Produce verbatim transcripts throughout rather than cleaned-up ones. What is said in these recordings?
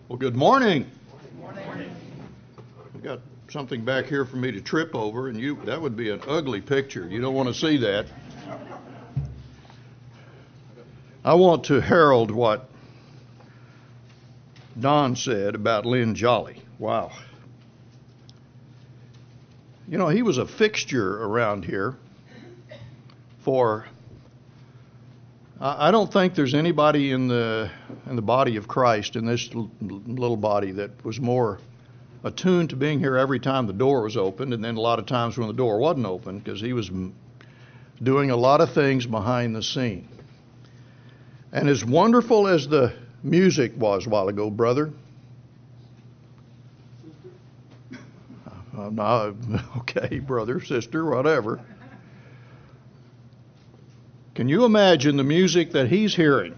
Well, good morning. Good morning. I've got something back here for me to trip over, and you that would be an ugly picture. You don't want to see that. I want to herald what Don said about Lynn Jolly. Wow. You know, he was a fixture around here for, I don't think there's anybody in the in the body of Christ, in this l- little body, that was more attuned to being here every time the door was opened, and then a lot of times when the door wasn't open, because he was m- doing a lot of things behind the scene. And as wonderful as the music was a while ago, brother, uh, no, okay, brother, sister, whatever. Can you imagine the music that he's hearing?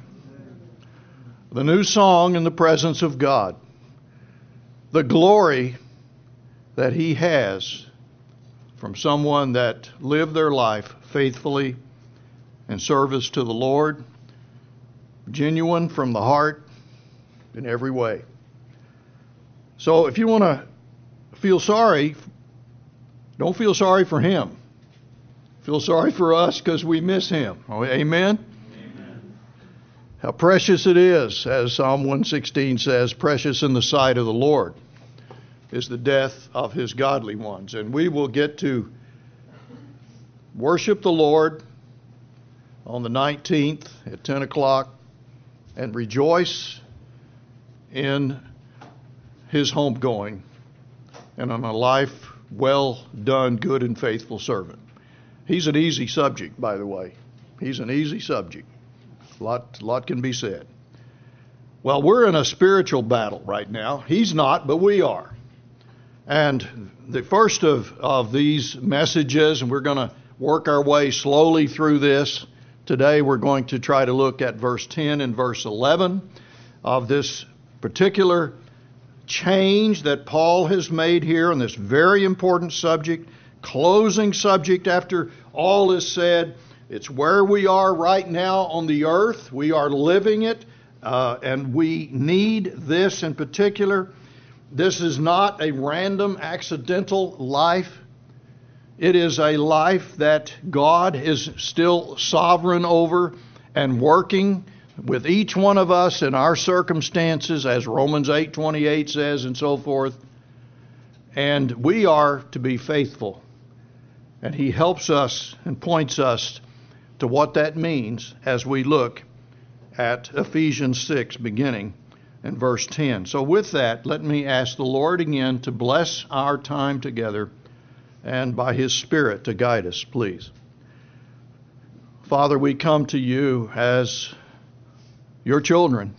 The new song in the presence of God. The glory that he has from someone that lived their life faithfully in service to the Lord, genuine from the heart in every way. So if you want to feel sorry, don't feel sorry for him. Feel sorry for us because we miss him. Oh, amen? Amen. How precious it is, as Psalm one sixteen says, precious in the sight of the Lord is the death of his godly ones. And we will get to worship the Lord on the nineteenth at ten o'clock and rejoice in his homegoing and on a life well done, good and faithful servant. He's an easy subject, by the way. He's an easy subject. A lot, lot can be said. Well, we're in a spiritual battle right now. He's not, but we are. And the first of, of these messages, and we're going to work our way slowly through this. Today we're going to try to look at verse ten and verse eleven of this particular change that Paul has made here on this very important subject. Closing subject after all is said. It's where we are right now on the earth. We are living it, uh, and we need this in particular. This is not a random, accidental life. It is a life that God is still sovereign over and working with each one of us in our circumstances, as Romans eight twenty-eight says, and so forth. And we are to be faithful. And he helps us and points us to what that means as we look at Ephesians six, beginning in verse ten. So with that, let me ask the Lord again to bless our time together and by his Spirit to guide us, please. Father, we come to you as your children.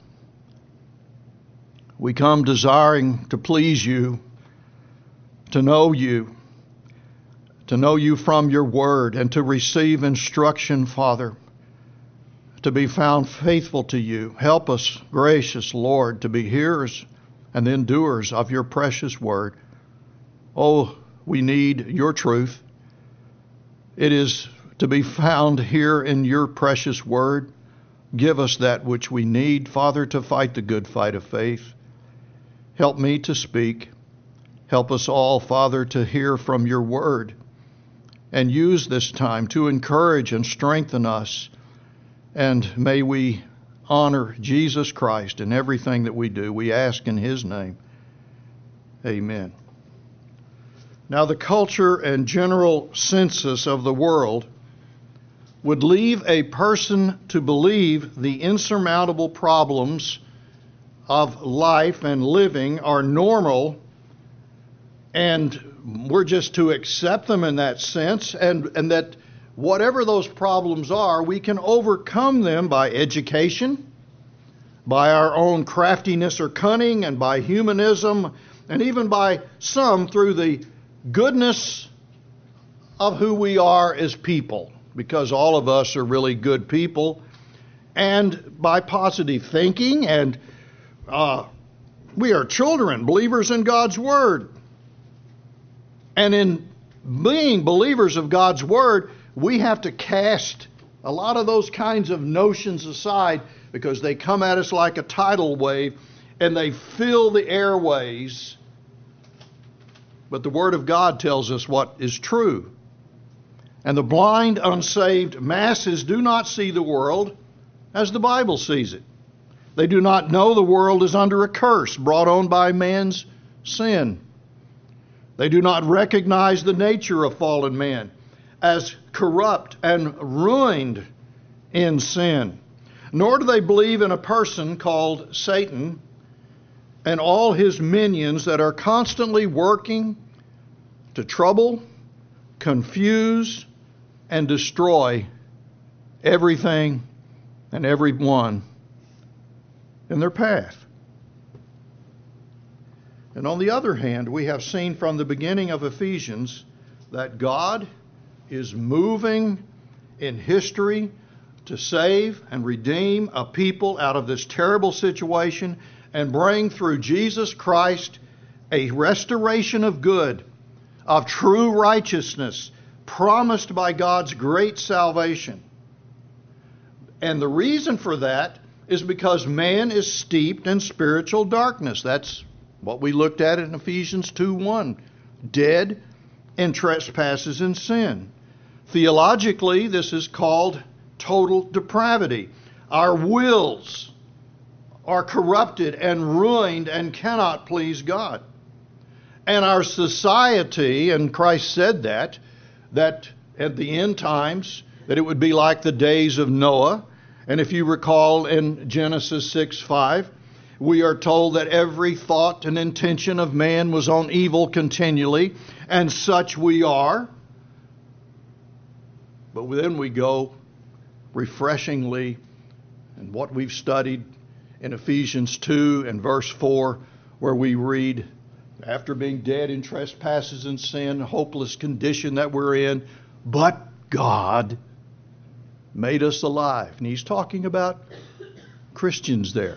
We come desiring to please you, to know you, to know you from your word, and to receive instruction, Father, to be found faithful to you. Help us, gracious Lord, to be hearers and then doers of your precious word. Oh, we need your truth. It is to be found here in your precious word. Give us that which we need, Father, to fight the good fight of faith. Help me to speak. Help us all, Father, to hear from your word. And use this time to encourage and strengthen us. And may we honor Jesus Christ in everything that we do. We ask in his name. Amen. Now, the culture and general census of the world would leave a person to believe the insurmountable problems of life and living are normal, and we're just to accept them in that sense, and, and that whatever those problems are, we can overcome them by education, by our own craftiness or cunning, and by humanism, and even by some through the goodness of who we are as people, because all of us are really good people, and by positive thinking, and uh, we are children, believers in God's Word. And in being believers of God's Word, we have to cast a lot of those kinds of notions aside because they come at us like a tidal wave and they fill the airways. But the Word of God tells us what is true. And the blind, unsaved masses do not see the world as the Bible sees it. They do not know the world is under a curse brought on by man's sin. They do not recognize the nature of fallen man as corrupt and ruined in sin. Nor do they believe in a person called Satan and all his minions that are constantly working to trouble, confuse, and destroy everything and everyone in their path. And on the other hand, we have seen from the beginning of Ephesians that God is moving in history to save and redeem a people out of this terrible situation and bring through Jesus Christ a restoration of good, of true righteousness promised by God's great salvation. And the reason for that is because man is steeped in spiritual darkness. That's what we looked at in Ephesians two one. Dead in trespasses and sin. Theologically, this is called total depravity. Our wills are corrupted and ruined and cannot please God. And our society, and Christ said that, that at the end times, that it would be like the days of Noah. And if you recall in Genesis six five, we are told that every thought and intention of man was on evil continually, and such we are. But then we go refreshingly, and what we've studied in Ephesians two and verse four, where we read, after being dead in trespasses and sin, hopeless condition that we're in, but God made us alive. And he's talking about Christians there.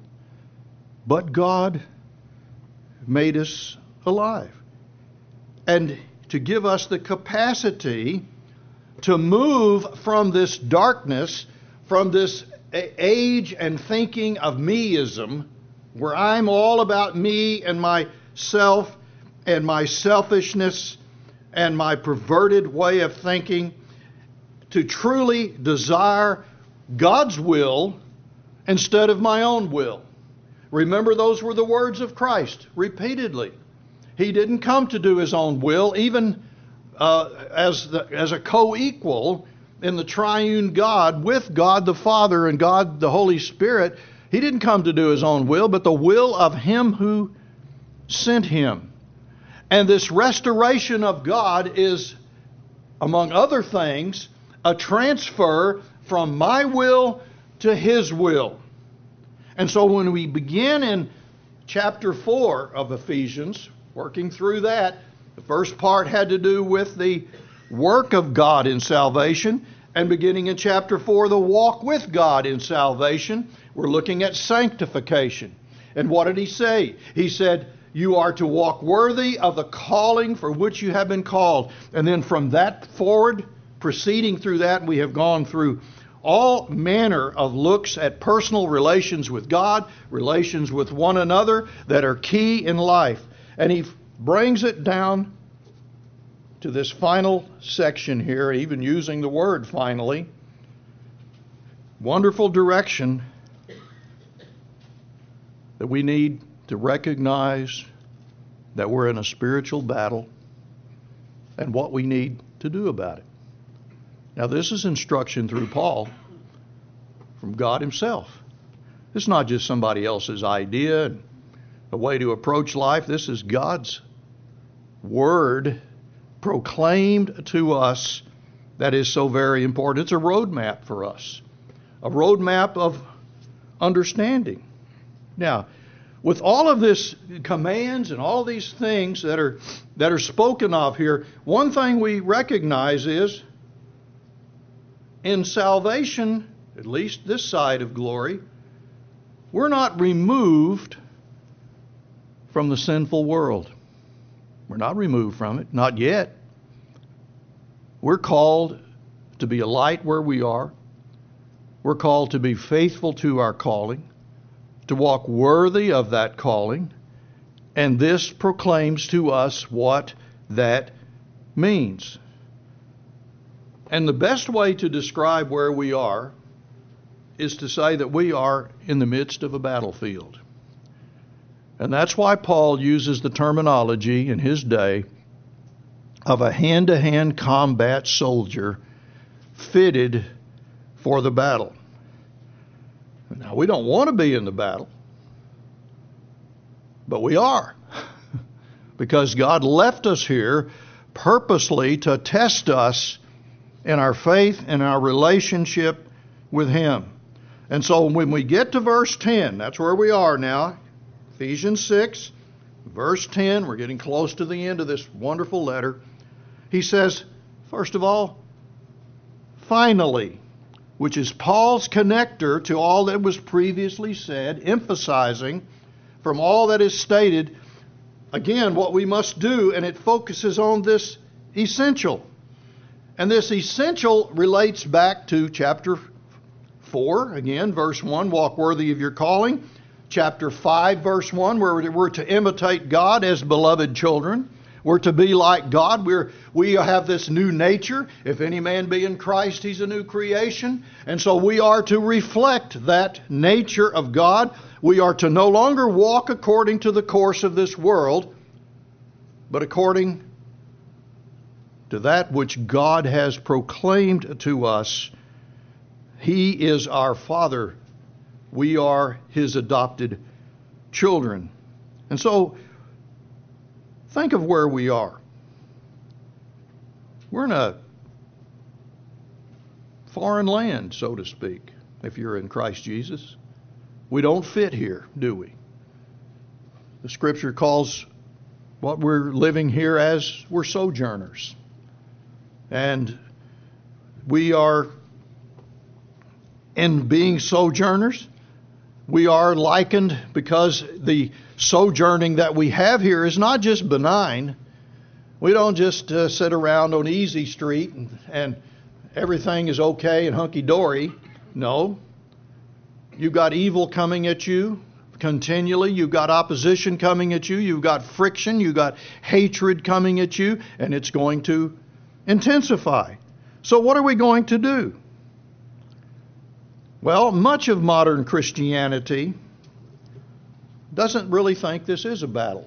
But God made us alive. And to give us the capacity to move from this darkness, from this age and thinking of meism, where I'm all about me and myself and my selfishness and my perverted way of thinking, to truly desire God's will instead of my own will. Remember, those were the words of Christ repeatedly. He didn't come to do his own will, even uh, as the, as a co-equal in the triune God with God the Father and God the Holy Spirit. He didn't come to do his own will, but the will of him who sent him. And this restoration of God is, among other things, a transfer from my will to his will. And so when we begin in chapter four of Ephesians, working through that, the first part had to do with the work of God in salvation, and beginning in chapter four, the walk with God in salvation, we're looking at sanctification. And what did he say? He said, you are to walk worthy of the calling for which you have been called. And then from that forward, proceeding through that, we have gone through all manner of looks at personal relations with God, relations with one another that are key in life. And he brings it down to this final section here, even using the word finally. Wonderful direction that we need to recognize that we're in a spiritual battle and what we need to do about it. Now, this is instruction through Paul from God himself. This is not just somebody else's idea and a way to approach life. This is God's word proclaimed to us that is so very important. It's a roadmap for us, a roadmap of understanding. Now, with all of this commands and all these things that are that are spoken of here, one thing we recognize is in salvation, at least this side of glory, we're not removed from the sinful world. We're not removed from it, not yet. We're called to be a light where we are. We're called to be faithful to our calling. to walk worthy of that calling, and this proclaims to us what that means. And the best way to describe where we are is to say that we are in the midst of a battlefield. And that's why Paul uses the terminology in his day of a hand-to-hand combat soldier fitted for the battle. Now, we don't want to be in the battle, but we are. Because God left us here purposely to test us in our faith and our relationship with Him. And so when we get to verse ten, that's where we are now. Ephesians six, verse ten, we're getting close to the end of this wonderful letter. He says, first of all, finally, which is Paul's connector to all that was previously said, emphasizing from all that is stated, again, what we must do, and it focuses on this essential. And this essential relates back to chapter four, again, verse one, walk worthy of your calling. Chapter five, verse one, where we're to imitate God as beloved children. We're to be like God. We're, we have this new nature. If any man be in Christ, he's a new creation. And so we are to reflect that nature of God. We are to no longer walk according to the course of this world, but according to that which God has proclaimed to us. He is our Father. We are His adopted children. And so, think of where we are. We're in a foreign land, so to speak, if you're in Christ Jesus. We don't fit here, do we? The Scripture calls what we're living here as we're sojourners. And we are, in being sojourners, we are likened because the sojourning that we have here is not just benign. We don't just uh, sit around on Easy Street and, and everything is okay and hunky-dory. No. You've got evil coming at you continually. You've got opposition coming at you. You've got friction. You've got hatred coming at you, and it's going to intensify. So what are we going to do? Well, much of modern Christianity doesn't really think this is a battle.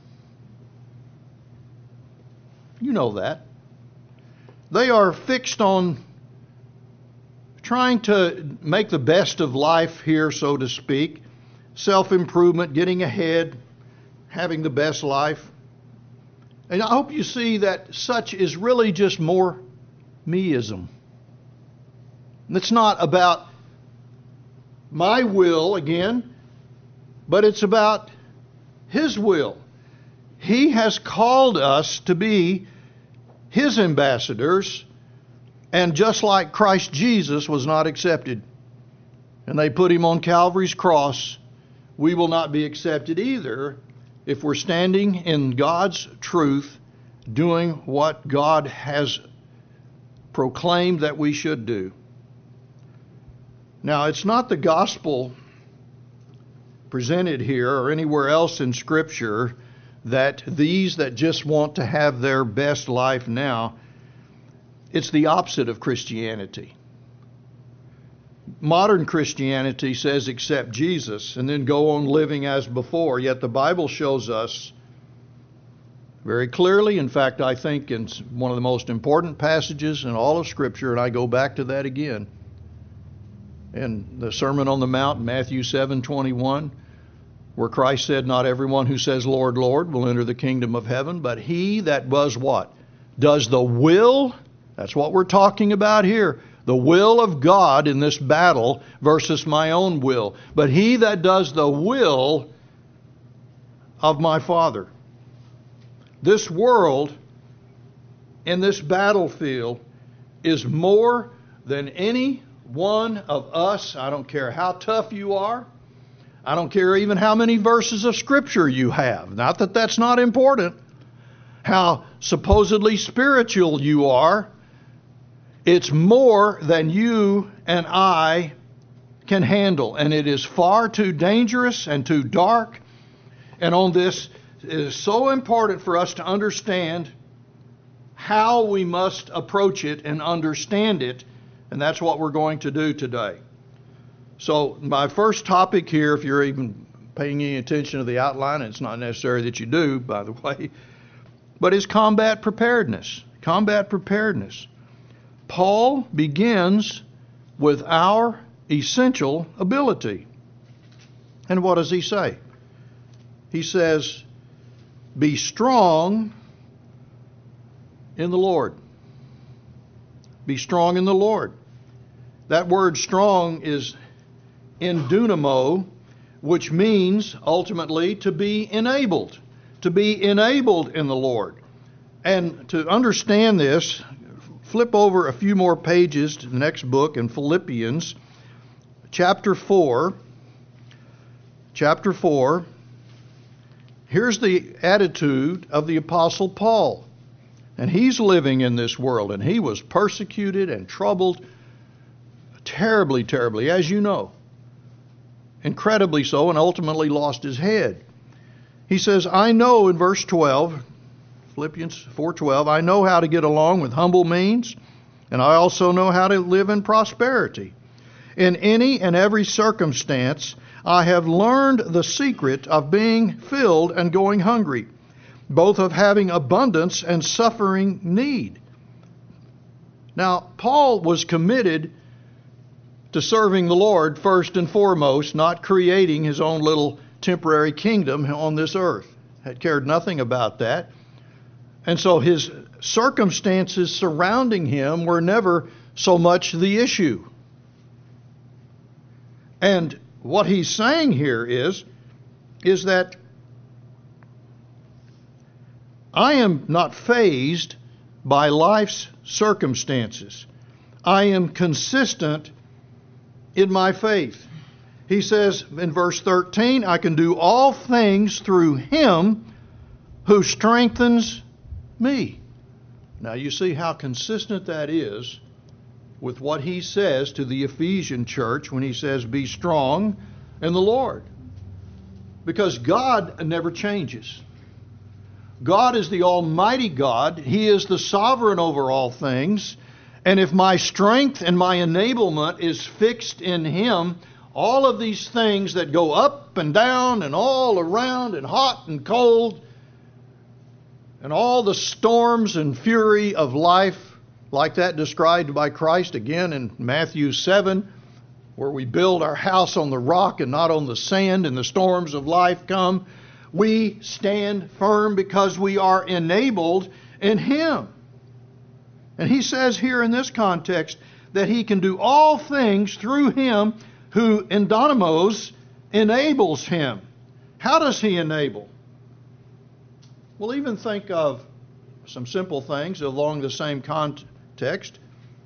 You know that. They are fixed on trying to make the best of life here, so to speak. Self-improvement, getting ahead, having the best life. And I hope you see that such is really just more meism. It's not about my will again, but it's about His will. He has called us to be His ambassadors, and just like Christ Jesus was not accepted, and they put Him on Calvary's cross, we will not be accepted either if we're standing in God's truth, doing what God has proclaimed that we should do. Now, it's not the gospel presented here or anywhere else in Scripture that these that just want to have their best life now, it's the opposite of Christianity. Modern Christianity says accept Jesus and then go on living as before, yet the Bible shows us very clearly, in fact, I think in one of the most important passages in all of Scripture, and I go back to that again, in the Sermon on the Mount, Matthew seven twenty-one, where Christ said, not everyone who says, Lord, Lord, will enter the kingdom of heaven, but he that does what? Does the will, that's what we're talking about here, the will of God in this battle versus my own will. But he that does the will of my Father. This world in this battlefield is more than any one of us. I don't care how tough you are. I don't care even how many verses of Scripture you have. Not that that's not important. How supposedly spiritual you are. It's more than you and I can handle. And it is far too dangerous and too dark. And on this, it is so important for us to understand how we must approach it and understand it. And that's what we're going to do today. So my first topic here, if you're even paying any attention to the outline, and it's not necessary that you do, by the way, but is combat preparedness. Combat preparedness. Paul begins with our essential ability. And what does he say? He says, be strong in the Lord. Be strong in the Lord. That word strong is endunamo, which means ultimately to be enabled. To be enabled in the Lord. And to understand this, flip over a few more pages to the next book in Philippians, chapter four. Chapter four. Here's the attitude of the Apostle Paul. And he's living in this world, and he was persecuted and troubled terribly, terribly, as you know. Incredibly so, and ultimately lost his head. He says, I know in verse twelve, Philippians four twelve, I know how to get along with humble means, and I also know how to live in prosperity. In any and every circumstance, I have learned the secret of being filled and going hungry, both of having abundance and suffering need. Now, Paul was committed to serving the Lord first and foremost, not creating his own little temporary kingdom on this earth. Had cared nothing about that. And so his circumstances surrounding him were never so much the issue. And what he's saying here is, is that I am not fazed by life's circumstances. I am consistent in my faith. He says in verse thirteen, I can do all things through him who strengthens me. Now you see how consistent that is with what he says to the Ephesian church when he says, be strong in the Lord. Because God never changes. God is the Almighty God. He is the sovereign over all things. And if my strength and my enablement is fixed in him, all of these things that go up and down and all around and hot and cold, and all the storms and fury of life, like that described by Christ again in Matthew seven, where we build our house on the rock and not on the sand, and the storms of life come, we stand firm because we are enabled in him. And he says here in this context that he can do all things through him who in dynamos enables him. How does he enable? We'll even think of some simple things along the same context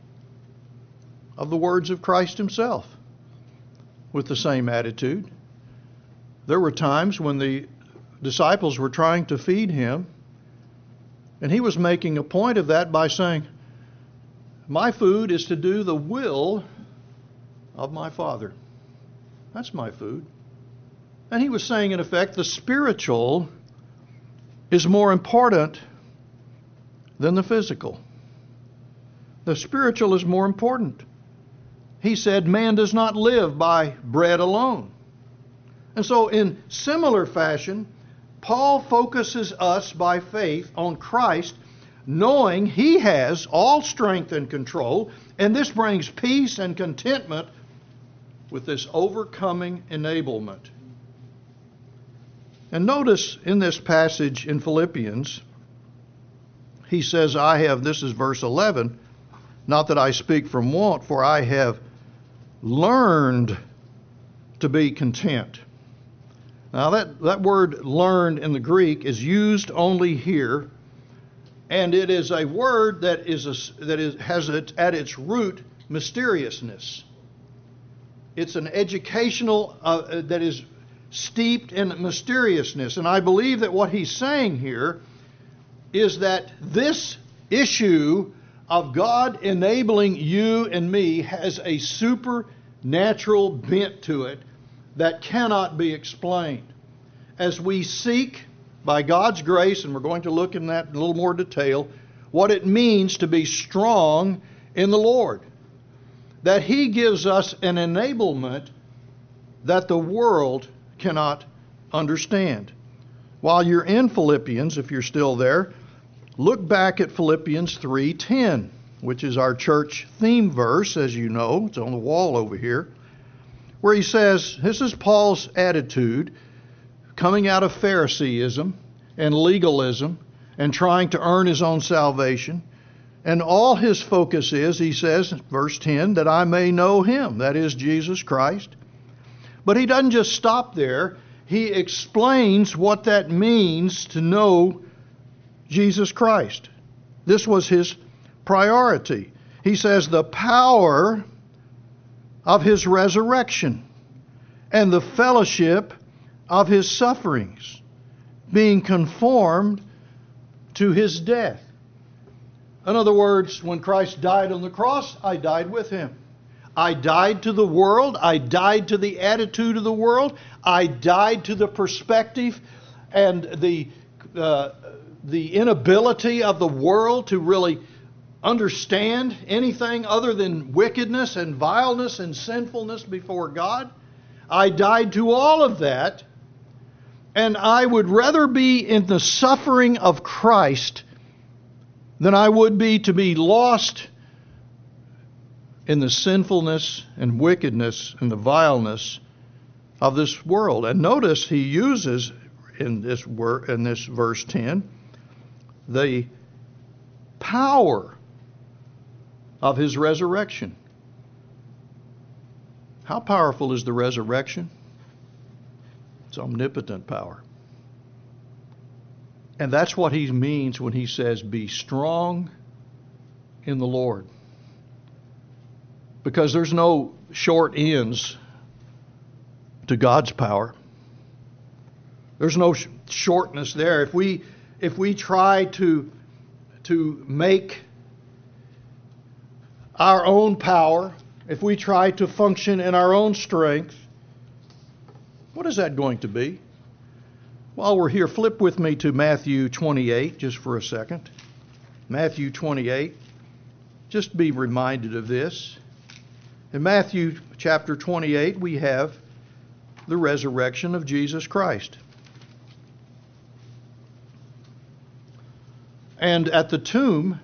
of the words of Christ himself with the same attitude. There were times when the disciples were trying to feed him, and he was making a point of that by saying, my food is to do the will of my Father. That's my food. And he was saying, in effect, the spiritual is more important than the physical. The spiritual is more important. He said, man does not live by bread alone. And so in similar fashion, Paul focuses us by faith on Christ, knowing he has all strength and control, and this brings peace and contentment with this overcoming enablement. And notice in this passage in Philippians, he says, I have, this is verse eleven, not that I speak from want, for I have learned to be content. Now that, that word learned in the Greek is used only here, and it is a word that is a, that is, has it, at its root mysteriousness. It's an educational uh, that is steeped in mysteriousness. And I believe that what he's saying here is that this issue of God enabling you and me has a supernatural natural bent to it that cannot be explained. As we seek, by God's grace, and we're going to look in that in a little more detail, what it means to be strong in the Lord. That He gives us an enablement that the world cannot understand. While you're in Philippians, if you're still there, look back at Philippians three ten, which is our church theme verse, as you know. It's on the wall over here, where he says, this is Paul's attitude coming out of Phariseeism and legalism and trying to earn his own salvation. And all his focus is, he says, verse ten, that I may know Him, that is Jesus Christ. But he doesn't just stop there. He explains what that means to know Jesus Christ. This was his priority. He says the power of His resurrection and the fellowship of His sufferings, being conformed to His death. In other words, when Christ died on the cross, I died with Him. I died to the world. I died to the attitude of the world. I died to the perspective and the uh, the inability of the world to really understand anything other than wickedness and vileness and sinfulness before God. I died to all of that, and I would rather be in the suffering of Christ than I would be to be lost in the sinfulness and wickedness and the vileness of this world. And notice he uses in this word, in this verse ten, the power of His resurrection. How powerful is the resurrection? It's omnipotent power. And that's what he means when he says, be strong in the Lord. Because there's no short ends to God's power. There's no sh- shortness there. If we if we try to to make our own power, if we try to function in our own strength, what is that going to be? While we're here, flip with me to Matthew twenty-eight just for a second. Matthew twenty-eight. Just be reminded of this. In Matthew chapter twenty-eight, we have the resurrection of Jesus Christ. And at the tomb,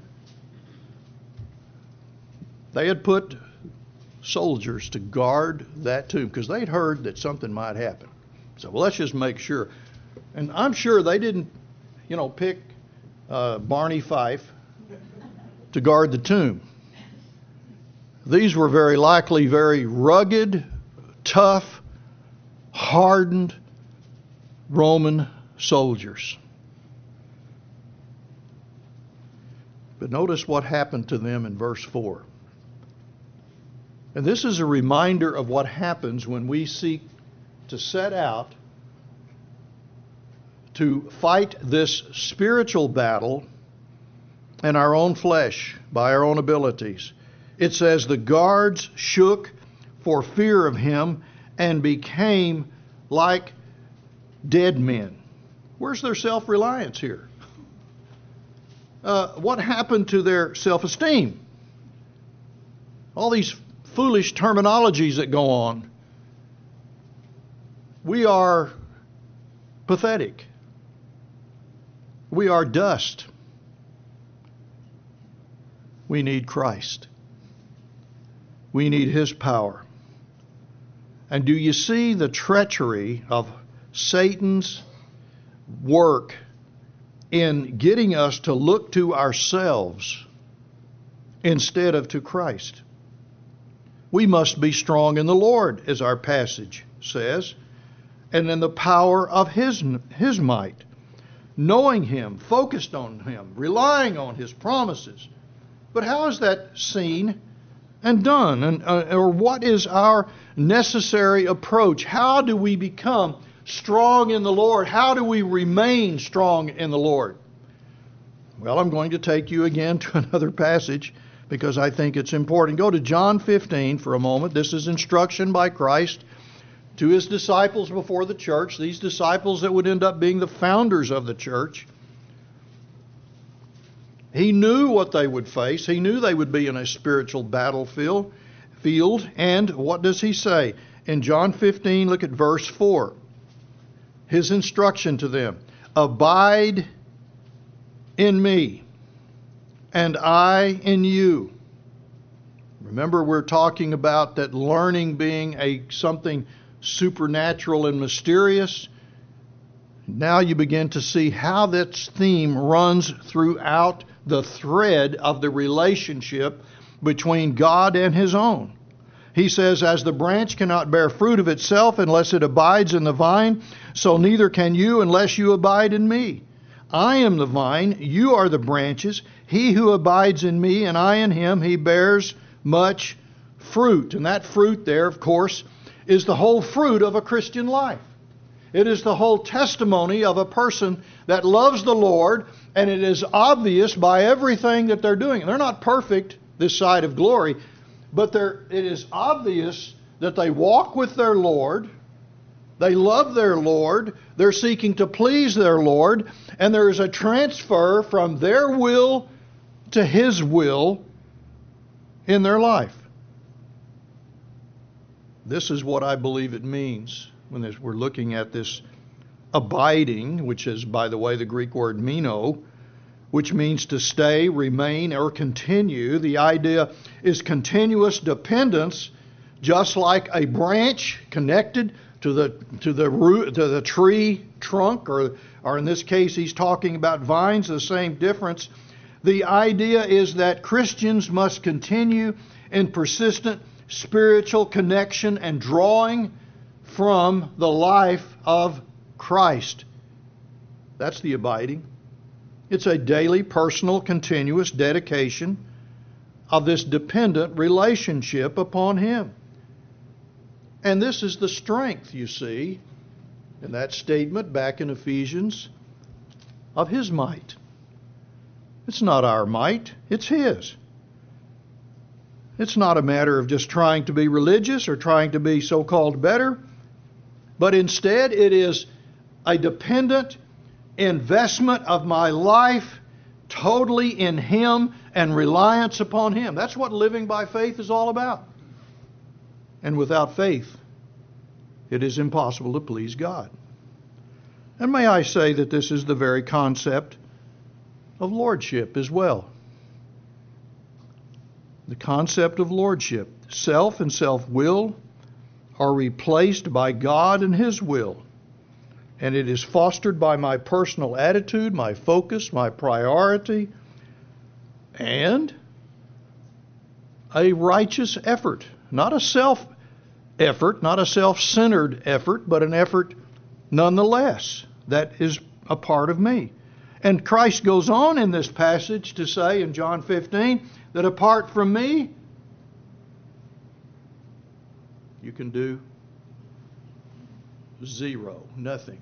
they had put soldiers to guard that tomb because they'd heard that something might happen. So, well, let's just make sure. And I'm sure they didn't, you know, pick uh, Barney Fife to guard the tomb. These were very likely very rugged, tough, hardened Roman soldiers. But notice what happened to them in verse four. And this is a reminder of what happens when we seek to set out to fight this spiritual battle in our own flesh by our own abilities. It says the guards shook for fear of him and became like dead men. Where's their self-reliance here? Uh, what happened to their self-esteem? All these foolish terminologies that go on. We are pathetic. We are dust. We need Christ. We need His power. And do you see the treachery of Satan's work in getting us to look to ourselves instead of to Christ? We must be strong in the Lord, as our passage says, and in the power of His, His might. Knowing Him, focused on Him, relying on His promises. But how is that seen and done? And, uh, or what is our necessary approach? How do we become strong in the Lord? How do we remain strong in the Lord? Well, I'm going to take you again to another passage because I think it's important. Go to John fifteen for a moment. This is instruction by Christ to his disciples before the church, these disciples that would end up being the founders of the church. He knew what they would face. He knew they would be in a spiritual battlefield. Field, and what does he say? In John fifteen, look at verse four. His instruction to them: abide in me, and I in you. Remember, we're talking about that learning being a something supernatural and mysterious. Now you begin to see how this theme runs throughout the thread of the relationship between God and his own. He says, as the branch cannot bear fruit of itself unless it abides in the vine, so neither can you unless you abide in me. I am the vine, you are the branches. He who abides in me and I in him, he bears much fruit. And that fruit there, of course, is the whole fruit of a Christian life. It is the whole testimony of a person that loves the Lord, and it is obvious by everything that they're doing. They're not perfect this side of glory, but there, it is obvious that they walk with their Lord, they love their Lord, they're seeking to please their Lord, and there is a transfer from their will to his will in their life. This is what I believe it means when we're looking at this abiding, which is, by the way, the Greek word meno, which means to stay, remain, or continue. The idea is continuous dependence, just like a branch connected to the to the root to the tree trunk, or or in this case, he's talking about vines. The same difference. The idea is that Christians must continue in persistent spiritual connection and drawing from the life of Christ. That's the abiding. It's a daily, personal, continuous dedication of this dependent relationship upon him. And this is the strength, you see, in that statement back in Ephesians, of his might. It's not our might, it's his. It's not a matter of just trying to be religious or trying to be so-called better, but instead it is a dependent investment of my life totally in him and reliance upon him. That's what living by faith is all about. And without faith, it is impossible to please God. And may I say that this is the very concept of lordship as well. The concept of lordship. Self and self-will are replaced by God and his will. And it is fostered by my personal attitude, my focus, my priority, and a righteous effort. Not a self effort, not a self-centered effort, but an effort nonetheless that is a part of me. And Christ goes on in this passage to say in John fifteen that apart from me, you can do zero, nothing.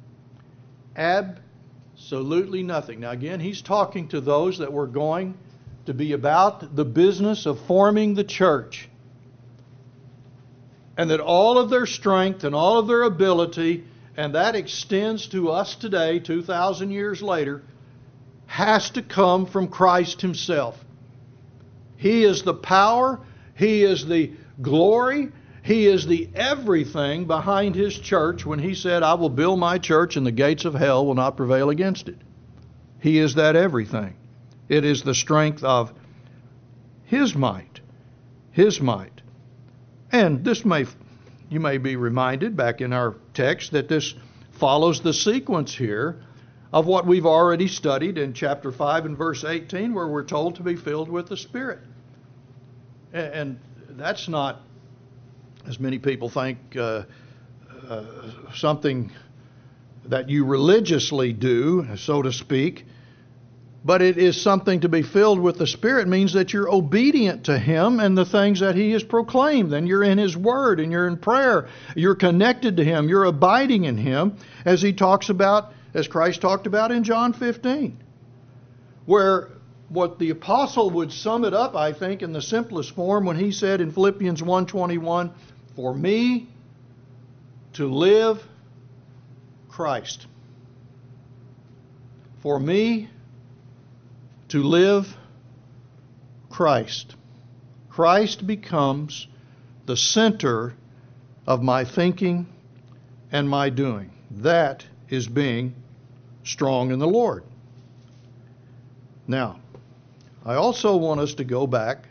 Absolutely nothing. Now again, he's talking to those that were going to be about the business of forming the church. And that all of their strength and all of their ability, and that extends to us today, two thousand years later, has to come from Christ himself. He is the power, he is the glory, he is the everything behind his church when he said, I will build my church and the gates of hell will not prevail against it. He is that everything. It is the strength of his might. His might. And this may, you may be reminded back in our text that this follows the sequence here of what we've already studied in chapter five and verse eighteen, where we're told to be filled with the Spirit. And that's not, as many people think, uh, uh, something that you religiously do, so to speak, but it is something to be filled with the Spirit means that you're obedient to him and the things that he has proclaimed, and you're in his word, and you're in prayer, you're connected to him, you're abiding in him, as he talks about, as Christ talked about in John fifteen, where what the apostle would sum it up, I think, in the simplest form when he said in Philippians one twenty-one, "For me to live, Christ. For me to live, Christ." Christ becomes the center of my thinking and my doing. That is being strong in the Lord. Now, I also want us to go back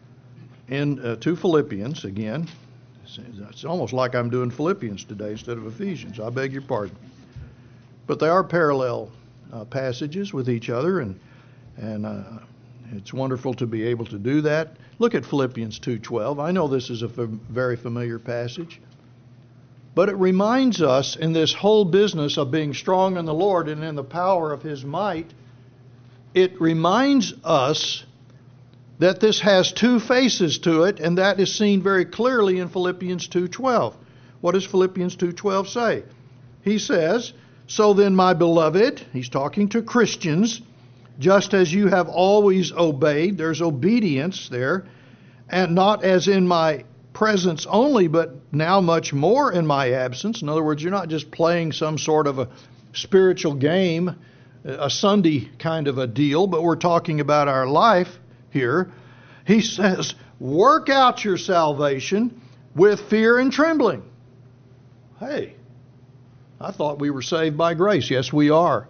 in uh, to Philippians again. It's almost like I'm doing Philippians today instead of Ephesians. I beg your pardon. But they are parallel uh, passages with each other, and and uh, it's wonderful to be able to do that. Look at Philippians two twelve. I know this is a f- very familiar passage, but it reminds us in this whole business of being strong in the Lord and in the power of His might, it reminds us that this has two faces to it, and that is seen very clearly in Philippians two twelve. What does Philippians two twelve say? He says, "So then, my beloved," he's talking to Christians, "just as you have always obeyed," there's obedience there, "and not as in my presence only, but now much more in my absence." In other words, you're not just playing some sort of a spiritual game, a Sunday kind of a deal, but we're talking about our life here. He says, "Work out your salvation with fear and trembling." Hey, I thought we were saved by grace. Yes, we are.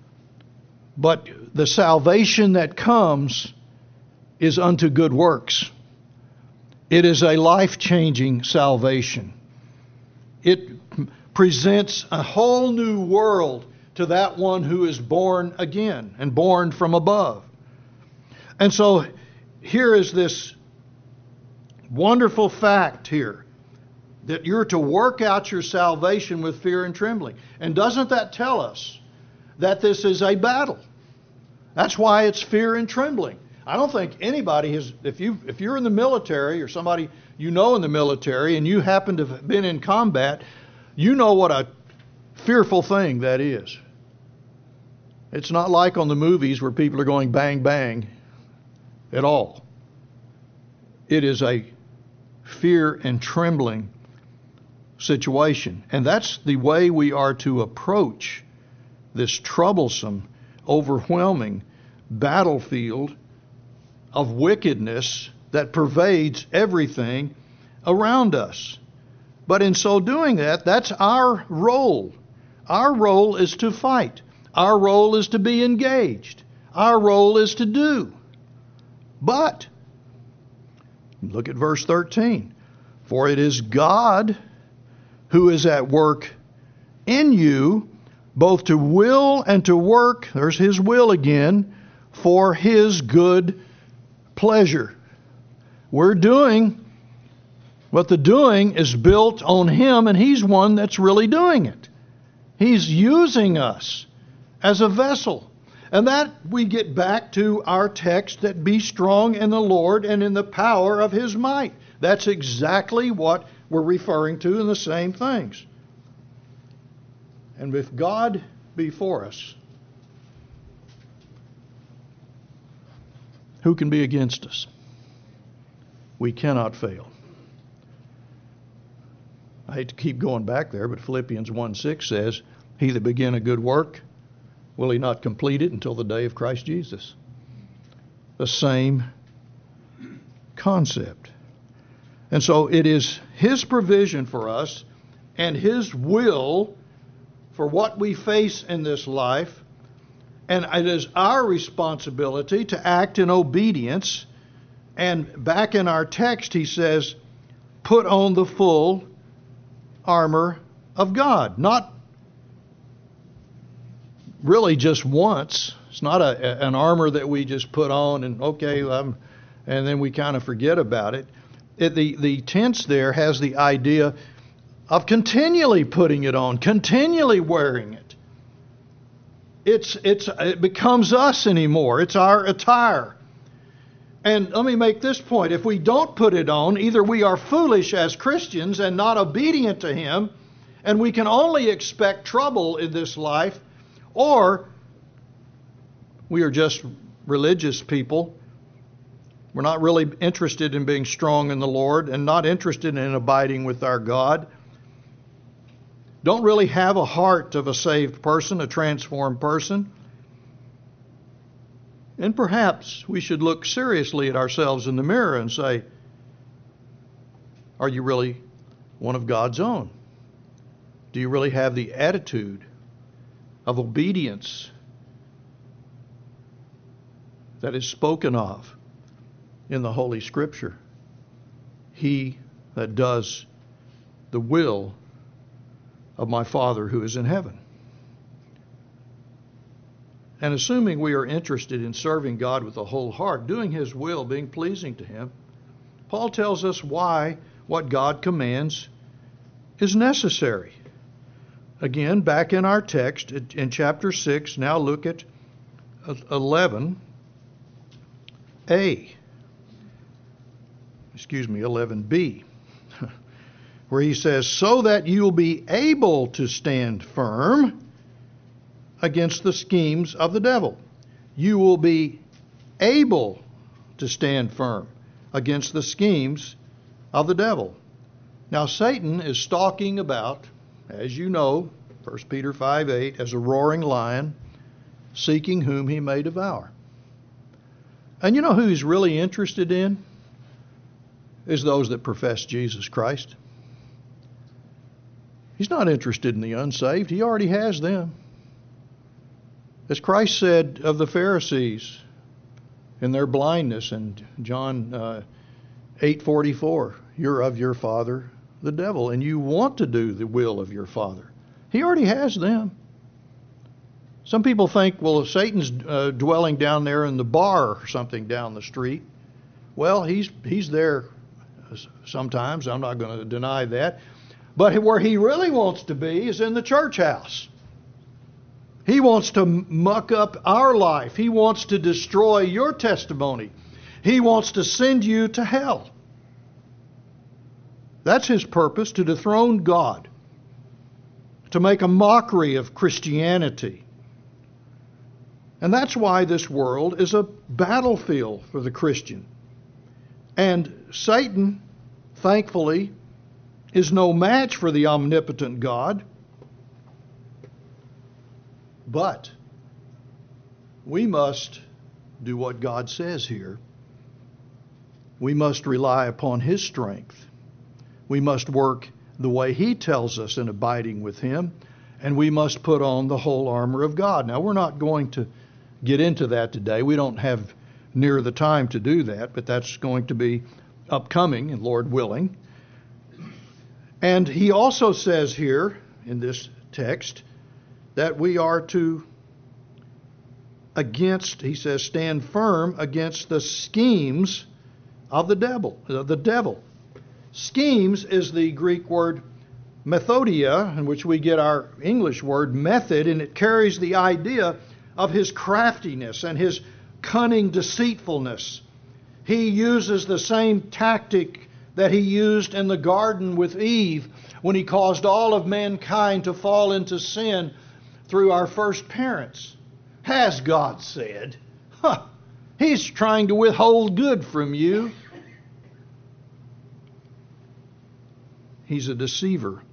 But the salvation that comes is unto good works. It is a life-changing salvation. It presents a whole new world to that one who is born again and born from above. And so here is this wonderful fact here, that you're to work out your salvation with fear and trembling. And doesn't that tell us that this is a battle? That's why it's fear and trembling. I don't think anybody has, if you if you're in the military or somebody you know in the military and you happen to have been in combat, you know what a fearful thing that is. It's not like on the movies where people are going bang bang at all. It is a fear and trembling situation. And that's the way we are to approach this troublesome, overwhelming battlefield of wickedness that pervades everything around us. But in so doing that, that's our role. Our role is to fight. Our role is to be engaged. Our role is to do. But, look at verse thirteen. "For it is God who is at work in you, both to will and to work," there's His will again, "for His good pleasure." We're doing, but the doing is built on Him, and He's one that's really doing it. He's using us as a vessel. And that we get back to our text that be strong in the Lord and in the power of His might. That's exactly what we're referring to in the same things. And if God be for us, who can be against us? We cannot fail. I hate to keep going back there, but Philippians one six says, "He that began a good work, will He not complete it until the day of Christ Jesus?" The same concept. And so it is His provision for us and His will for what we face in this life. And it is our responsibility to act in obedience. And back in our text, he says, put on the full armor of God. Not really just once. It's not a, an armor that we just put on and, okay, um, and then we kind of forget about it. It the, the tense there has the idea of continually putting it on, continually wearing it. It's it's it becomes us anymore. It's our attire. And let me make this point. If we don't put it on, either we are foolish as Christians and not obedient to Him, and we can only expect trouble in this life, or we are just religious people. We're not really interested in being strong in the Lord and not interested in abiding with our God. Don't really have a heart of a saved person, a transformed person. And perhaps we should look seriously at ourselves in the mirror and say, are you really one of God's own? Do you really have the attitude of obedience that is spoken of in the Holy Scripture? He that does the will of my Father who is in heaven. And assuming we are interested in serving God with a whole heart, doing His will, being pleasing to Him, Paul tells us why what God commands is necessary. Again, back in our text in chapter six, now look at eleven a. Excuse me, eleven b. Where he says, so that you'll be able to stand firm against the schemes of the devil. You will be able to stand firm against the schemes of the devil. Now, Satan is stalking about, as you know, First Peter five eight, as a roaring lion, seeking whom he may devour. And you know who he's really interested in? Is those that profess Jesus Christ. He's not interested in the unsaved. He already has them. As Christ said of the Pharisees in their blindness in John uh, eight forty-four, you're of your father, the devil, and you want to do the will of your father. He already has them. Some people think, well, Satan's uh, dwelling down there in the bar or something down the street. Well, he's he's there sometimes. I'm not going to deny that. But where he really wants to be is in the church house. He wants to muck up our life. He wants to destroy your testimony. He wants to send you to hell. That's his purpose, to dethrone God, to make a mockery of Christianity. And that's why this world is a battlefield for the Christian. And Satan, thankfully, is no match for the omnipotent God. But we must do what God says here. We must rely upon His strength. We must work the way He tells us in abiding with Him. And we must put on the whole armor of God. Now, we're not going to get into that today. We don't have near the time to do that, but that's going to be upcoming, and Lord willing. And he also says here in this text that we are to against, he says, stand firm against the schemes of the devil. The devil. Schemes is the Greek word methodia, in which we get our English word method, and it carries the idea of his craftiness and his cunning deceitfulness. He uses the same tactic that he used in the garden with Eve when he caused all of mankind to fall into sin through our first parents. Has God said? Huh, he's trying to withhold good from you. He's a deceiver.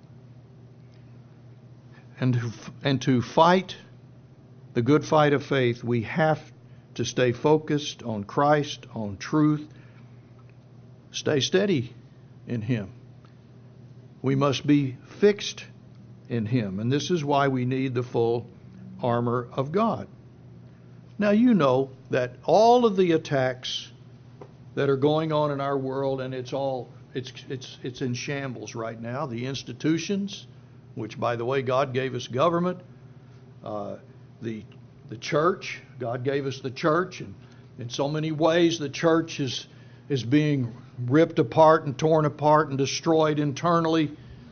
And to, and to fight the good fight of faith, we have to stay focused on Christ, on truth. Stay steady in Him. We must be fixed in Him. And this is why we need the full armor of God. Now, you know that all of the attacks that are going on in our world, and it's all it's it's it's in shambles right now. The institutions, which, by the way, God gave us government, uh, the the church, God gave us the church, and in so many ways the church is is being ripped apart and torn apart and destroyed internally.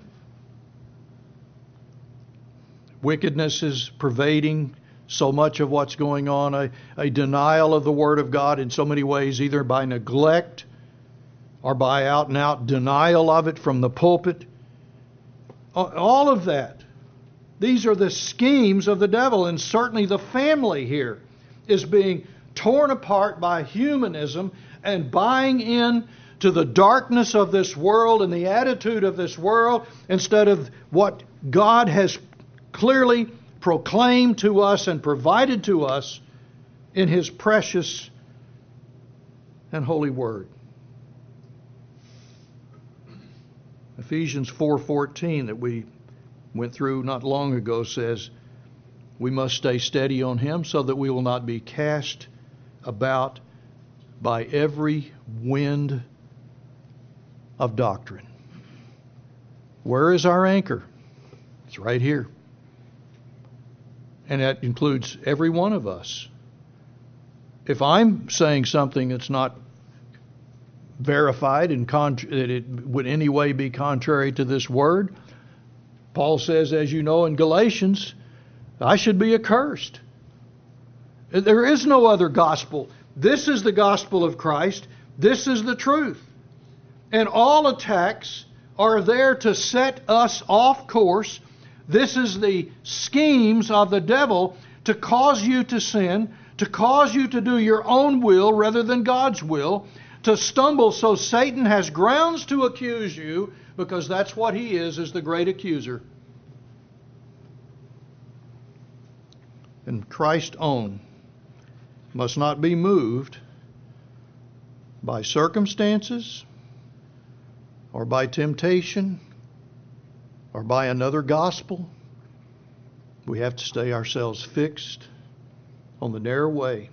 Wickedness is pervading so much of what's going on, a, a denial of the Word of God in so many ways, either by neglect or by out and out denial of it from the pulpit. All of that. These are the schemes of the devil, and certainly the family here is being torn apart by humanism and buying in to the darkness of this world and the attitude of this world instead of what God has clearly proclaimed to us and provided to us in His precious and holy Word. Ephesians four fourteen that we went through not long ago says we must stay steady on Him so that we will not be cast about by every wind of doctrine. Where is our anchor? It's right here. And that includes every one of us. If I'm saying something that's not verified and con- that it would in any way be contrary to this word, Paul says, as you know in Galatians, I should be accursed. There is no other gospel. This is the gospel of Christ. This is the truth. And all attacks are there to set us off course. This is the schemes of the devil to cause you to sin, to cause you to do your own will rather than God's will, to stumble so Satan has grounds to accuse you, because that's what he is, is the great accuser. And Christ's own must not be moved by circumstances or by temptation or by another gospel. We have to stay ourselves fixed on the narrow way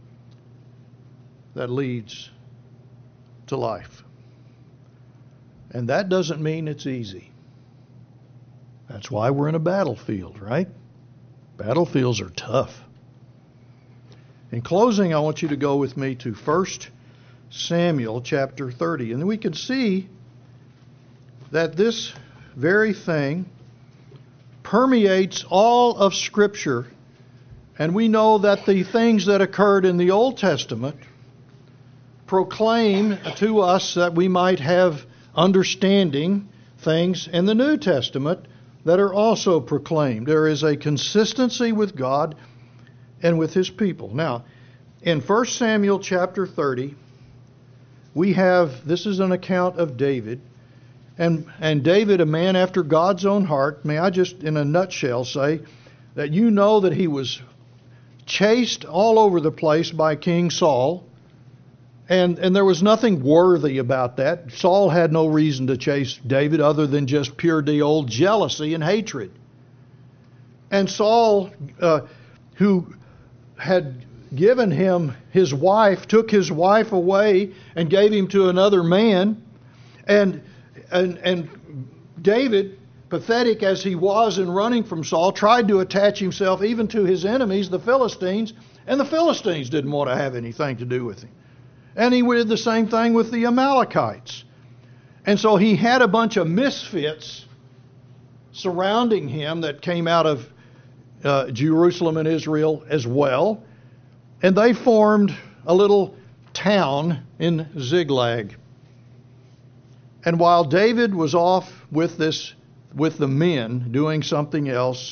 that leads to life. And that doesn't mean it's easy. That's why we're in a battlefield, right? Battlefields are tough. In closing, I want you to go with me to First Samuel chapter thirty. And we can see that this very thing permeates all of Scripture. And we know that the things that occurred in the Old Testament proclaim to us that we might have understanding things in the New Testament that are also proclaimed. There is a consistency with God and with His people. Now, in First Samuel chapter thirty, we have, this is an account of David. And, and David, a man after God's own heart, may I just in a nutshell say that you know that he was chased all over the place by King Saul. And, and there was nothing worthy about that. Saul had no reason to chase David other than just pure the old jealousy and hatred. And Saul, uh, who had given him his wife, took his wife away and gave him to another man. And and and David, pathetic as he was in running from Saul, tried to attach himself even to his enemies, the Philistines, and the Philistines didn't want to have anything to do with him. And he did the same thing with the Amalekites. And so he had a bunch of misfits surrounding him that came out of uh, Jerusalem and Israel as well. And they formed a little town in Ziklag. And while David was off with this, with the men doing something else,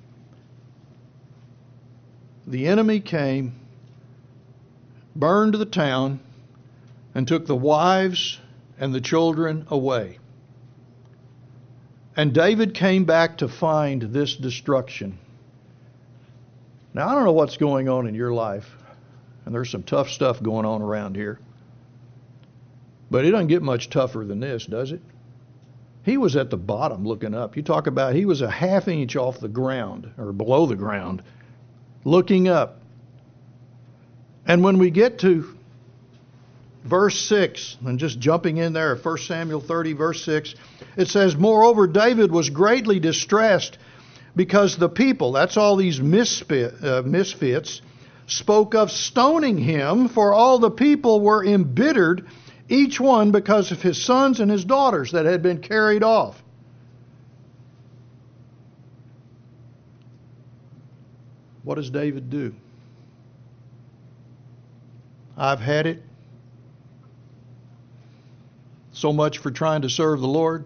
the enemy came, burned the town, and took the wives and the children away. And David came back to find this destruction. Now, I don't know what's going on in your life, and there's some tough stuff going on around here. But it doesn't get much tougher than this, does it? He was at the bottom looking up. You talk about he was a half inch off the ground, or below the ground, looking up. And when we get to verse six, and just jumping in there, First Samuel thirty, verse six, it says, "Moreover, David was greatly distressed because the people," that's all these misfit, uh, misfits, "spoke of stoning him, for all the people were embittered, each one because of his sons and his daughters that had been carried off." What does David do? I've had it. So much for trying to serve the Lord.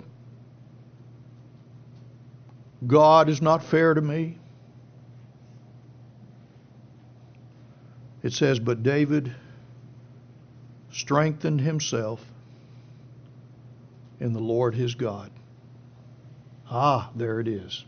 God is not fair to me. It says, but David strengthened himself in the Lord his God. Ah, there it is.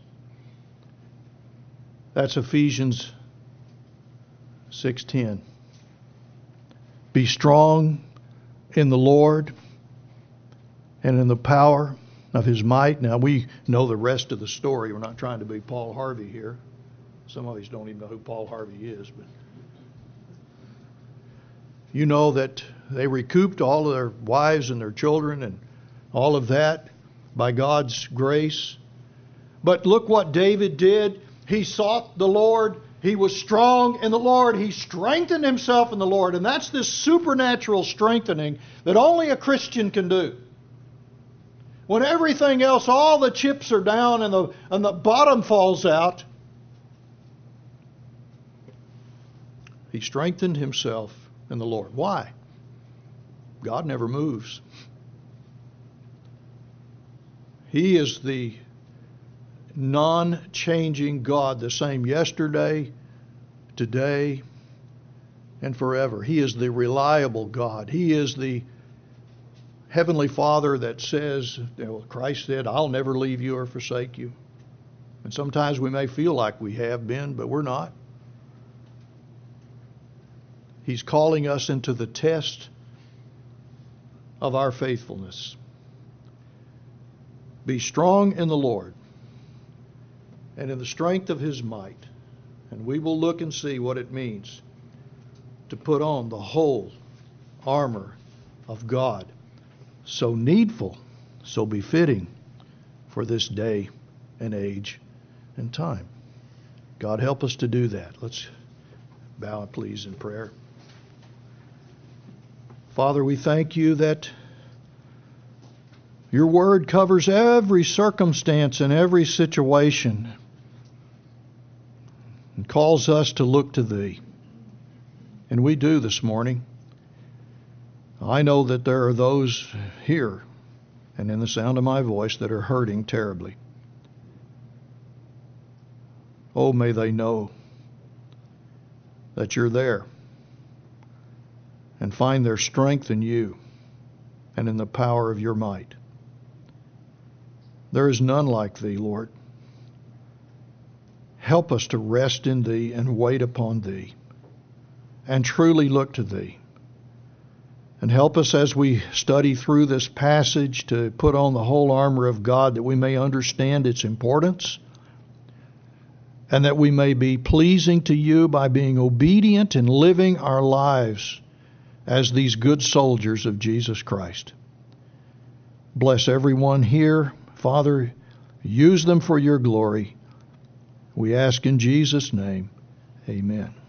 That's Ephesians six ten. Be strong in the Lord and in the power of his might. Now, we know the rest of the story. We're not trying to be Paul Harvey here. Some of you don't even know who Paul Harvey is. But you know that they recouped all of their wives and their children and all of that by God's grace. But look what David did. He sought the Lord. He was strong in the Lord. He strengthened himself in the Lord. And that's this supernatural strengthening that only a Christian can do. When everything else, all the chips are down and the, and the bottom falls out, he strengthened himself in the Lord. Why? God never moves. He is the non-changing God, the same yesterday, today, and forever. He is the reliable God. He is the Heavenly Father that says, you know, Christ said, I'll never leave you or forsake you. And sometimes we may feel like we have been, but we're not. He's calling us into the test of our faithfulness. Be strong in the Lord and in the strength of his might. And we will look and see what it means to put on the whole armor of God. So needful, so befitting for this day and age and time. God help us to do that. Let's bow, please, in prayer. Father, we thank you that your word covers every circumstance and every situation and calls us to look to thee. And we do this morning. I know that there are those here and in the sound of my voice that are hurting terribly. Oh, may they know that you're there and find their strength in you and in the power of your might. There is none like thee, Lord. Help us to rest in thee and wait upon thee and truly look to thee. And help us as we study through this passage to put on the whole armor of God, that we may understand its importance and that we may be pleasing to you by being obedient and living our lives as these good soldiers of Jesus Christ. Bless everyone here. Father, use them for your glory. We ask in Jesus' name, amen.